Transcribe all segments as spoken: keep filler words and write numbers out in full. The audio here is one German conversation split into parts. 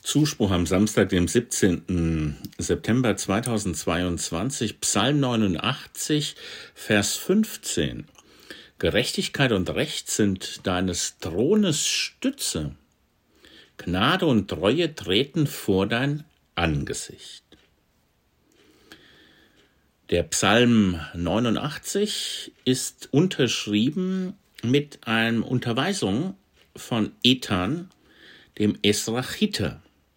Zuspruch am Samstag, dem siebzehnten September zweitausendzweiundzwanzig, Psalm neunundachtzig, Vers fünfzehn. Gerechtigkeit und Recht sind deines Thrones Stütze. Gnade und Treue treten vor dein Angesicht. Der Psalm neunundachtzig ist unterschrieben mit einer Unterweisung von Ethan, dem Esrachiter.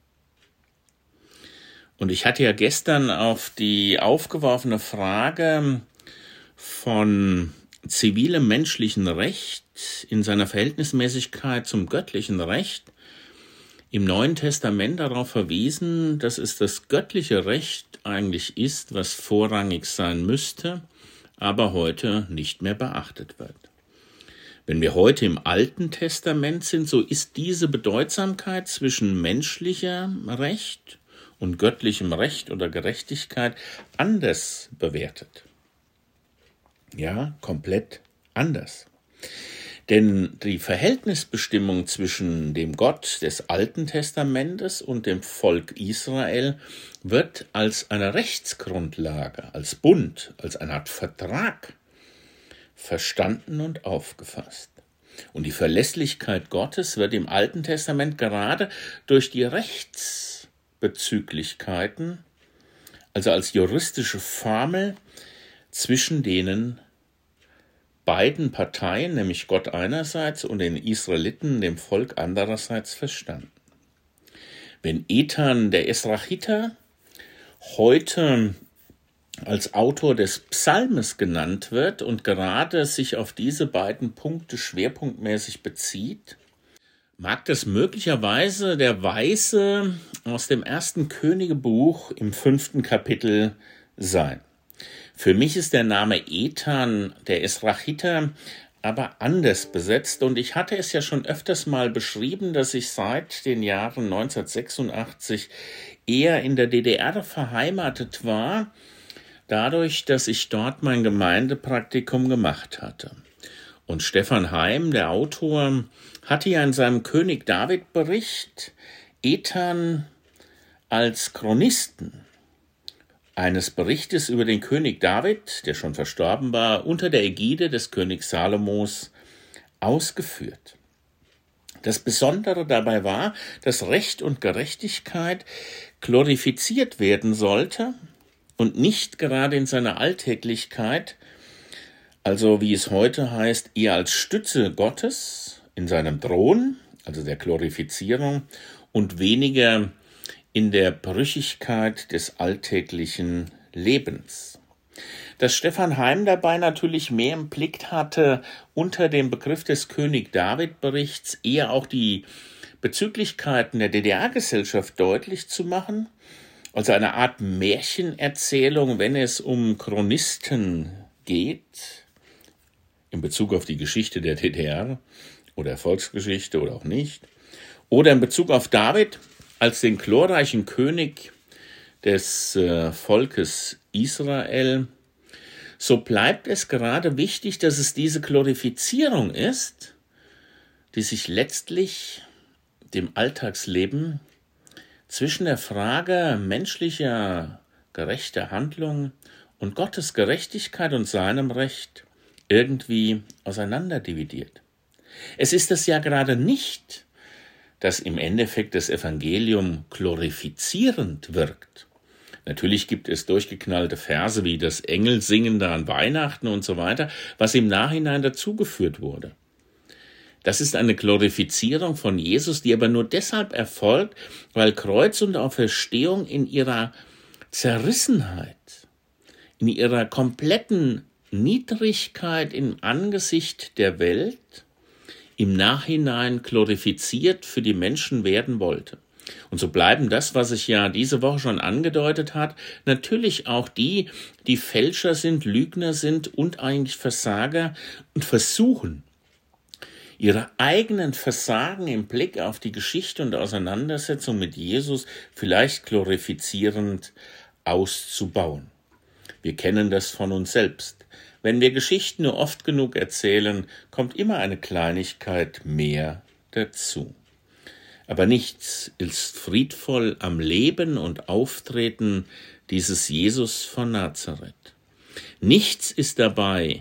Und ich hatte ja gestern auf die aufgeworfene Frage von zivilem menschlichen Recht in seiner Verhältnismäßigkeit zum göttlichen Recht im Neuen Testament darauf verwiesen, dass es das göttliche Recht eigentlich ist, was vorrangig sein müsste, aber heute nicht mehr beachtet wird. Wenn wir heute im Alten Testament sind, so ist diese Bedeutsamkeit zwischen menschlichem Recht und göttlichem Recht oder Gerechtigkeit anders bewertet. Ja, komplett anders. Denn die Verhältnisbestimmung zwischen dem Gott des Alten Testamentes und dem Volk Israel wird als eine Rechtsgrundlage, als Bund, als eine Art Vertrag verstanden und aufgefasst. Und die Verlässlichkeit Gottes wird im Alten Testament gerade durch die Rechtsbezüglichkeiten, also als juristische Formel zwischen denen beiden Parteien, nämlich Gott einerseits und den Israeliten, dem Volk andererseits, verstanden. Wenn Ethan, der Esrachiter, heute als Autor des Psalmes genannt wird und gerade sich auf diese beiden Punkte schwerpunktmäßig bezieht, mag das möglicherweise der Weise aus dem ersten Königebuch im fünften Kapitel sein. Für mich ist der Name Ethan, der Esrachiter, aber anders besetzt und ich hatte es ja schon öfters mal beschrieben, dass ich seit den Jahren neunzehnhundertsechsundachtzig eher in der D D R beheimatet war, dadurch, dass ich dort mein Gemeindepraktikum gemacht hatte. Und Stefan Heim, der Autor, hatte ja in seinem König David-Bericht Ethan als Chronisten eines Berichtes über den König David, der schon verstorben war, unter der Ägide des Königs Salomos ausgeführt. Das Besondere dabei war, dass Recht und Gerechtigkeit glorifiziert werden sollte und nicht gerade in seiner Alltäglichkeit, also wie es heute heißt, eher als Stütze Gottes in seinem Thron, also der Glorifizierung, und weniger in der Brüchigkeit des alltäglichen Lebens. Dass Stefan Heim dabei natürlich mehr im Blick hatte, unter dem Begriff des König-David-Berichts eher auch die Bezüglichkeiten der D D R-Gesellschaft deutlich zu machen, also eine Art Märchenerzählung, wenn es um Chronisten geht, in Bezug auf die Geschichte der D D R oder Volksgeschichte oder auch nicht, oder in Bezug auf David als den glorreichen König des äh, Volkes Israel, so bleibt es gerade wichtig, dass es diese Glorifizierung ist, die sich letztlich dem Alltagsleben zwischen der Frage menschlicher gerechter Handlung und Gottes Gerechtigkeit und seinem Recht irgendwie auseinanderdividiert. Es ist es ja gerade nicht, dass im Endeffekt das Evangelium glorifizierend wirkt. Natürlich gibt es durchgeknallte Verse wie das Engelsingen da an Weihnachten und so weiter, was im Nachhinein dazugeführt wurde. Das ist eine Glorifizierung von Jesus, die aber nur deshalb erfolgt, weil Kreuz und Auferstehung in ihrer Zerrissenheit, in ihrer kompletten Niedrigkeit im Angesicht der Welt im Nachhinein glorifiziert für die Menschen werden wollte. Und so bleiben das, was ich ja diese Woche schon angedeutet hat, natürlich auch die, die Fälscher sind, Lügner sind und eigentlich Versager und versuchen, ihre eigenen Versagen im Blick auf die Geschichte und Auseinandersetzung mit Jesus vielleicht glorifizierend auszubauen. Wir kennen das von uns selbst. Wenn wir Geschichten nur oft genug erzählen, kommt immer eine Kleinigkeit mehr dazu. Aber nichts ist friedvoll am Leben und Auftreten dieses Jesus von Nazareth. Nichts ist dabei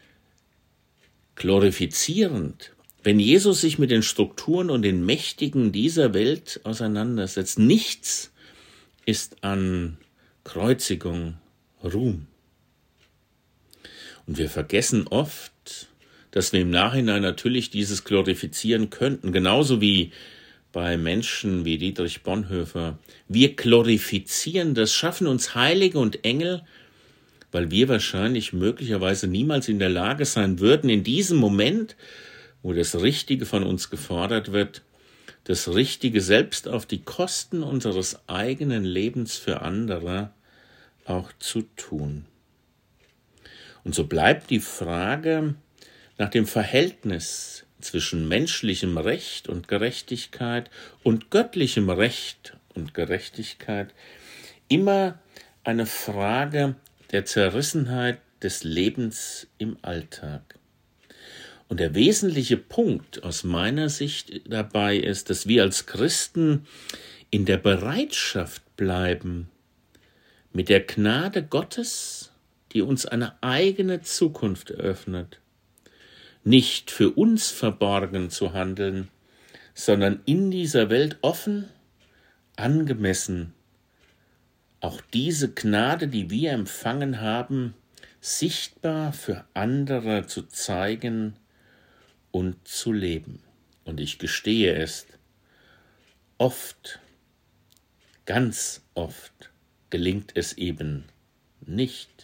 glorifizierend, wenn Jesus sich mit den Strukturen und den Mächtigen dieser Welt auseinandersetzt. Nichts ist an Kreuzigung Ruhm. Und wir vergessen oft, dass wir im Nachhinein natürlich dieses glorifizieren könnten, genauso wie bei Menschen wie Dietrich Bonhoeffer. Wir glorifizieren das, schaffen uns Heilige und Engel, weil wir wahrscheinlich möglicherweise niemals in der Lage sein würden, in diesem Moment, wo das Richtige von uns gefordert wird, das Richtige selbst auf die Kosten unseres eigenen Lebens für andere auch zu tun. Und so bleibt die Frage nach dem Verhältnis zwischen menschlichem Recht und Gerechtigkeit und göttlichem Recht und Gerechtigkeit immer eine Frage der Zerrissenheit des Lebens im Alltag. Und der wesentliche Punkt aus meiner Sicht dabei ist, dass wir als Christen in der Bereitschaft bleiben, mit der Gnade Gottes, die uns eine eigene Zukunft eröffnet, nicht für uns verborgen zu handeln, sondern in dieser Welt offen, angemessen, auch diese Gnade, die wir empfangen haben, sichtbar für andere zu zeigen und zu leben. Und ich gestehe es, oft, ganz oft gelingt es eben nicht.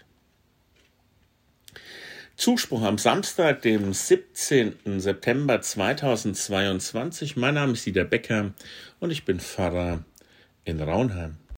Zuspruch am Samstag, dem siebzehnten September zweitausendzweiundzwanzig. Mein Name ist Dieter Becker und ich bin Pfarrer in Raunheim.